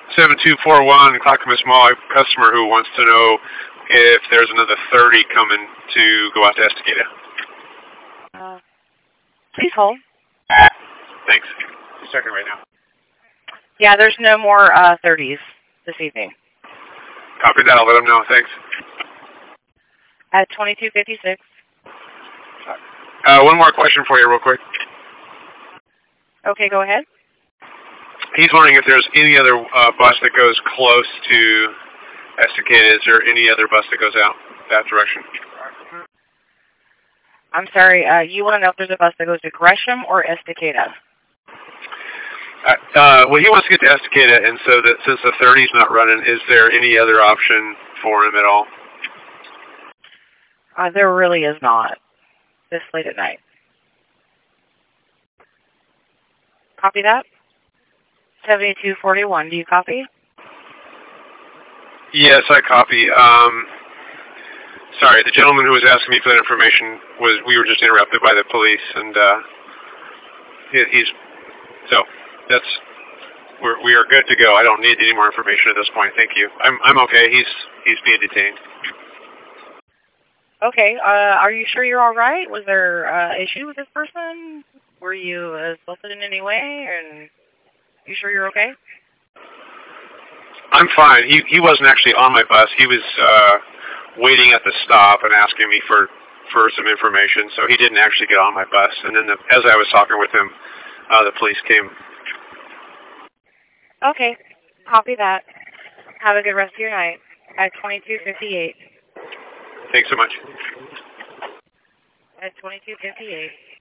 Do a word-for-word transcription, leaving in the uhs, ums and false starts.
seven two four one, Clackamas Mall. I have a customer who wants to know if there's another thirty coming to go out to Estacada. Uh, please hold. Thanks. Just checking right now. Yeah, there's no more uh, thirties this evening. Copy that. I'll let them know. Thanks. At twenty-two fifty-six. Uh, one more question for you real quick. Okay, go ahead. He's wondering if there's any other uh, bus that goes close to Estacada. Is there any other bus that goes out that direction? I'm sorry, uh, you want to know if there's a bus that goes to Gresham or Estacada? Uh, uh, well, he wants to get to Estacada, and so that since the thirty's not running, is there any other option for him at all? Uh, there really is not. This late at night. Copy that? seventy-two forty-one, do you copy? Yes, I copy. Um, sorry, the gentleman who was asking me for that information was, we were just interrupted by the police, and uh, he, he's, so that's, we're, we are good to go. I don't need any more information at this point. Thank you. I'm, I'm okay. He's, he's being detained. Okay, uh, are you sure you're all right? Was there uh, issue with this person? Were you assaulted in any way? And you sure you're okay? I'm fine. He he wasn't actually on my bus. He was uh, waiting at the stop and asking me for, for some information, so he didn't actually get on my bus. And then the, as I was talking with him, uh, the police came. Okay, copy that. Have a good rest of your night at twenty-two fifty-eight. Thanks so much. At twenty-two fifty-eight.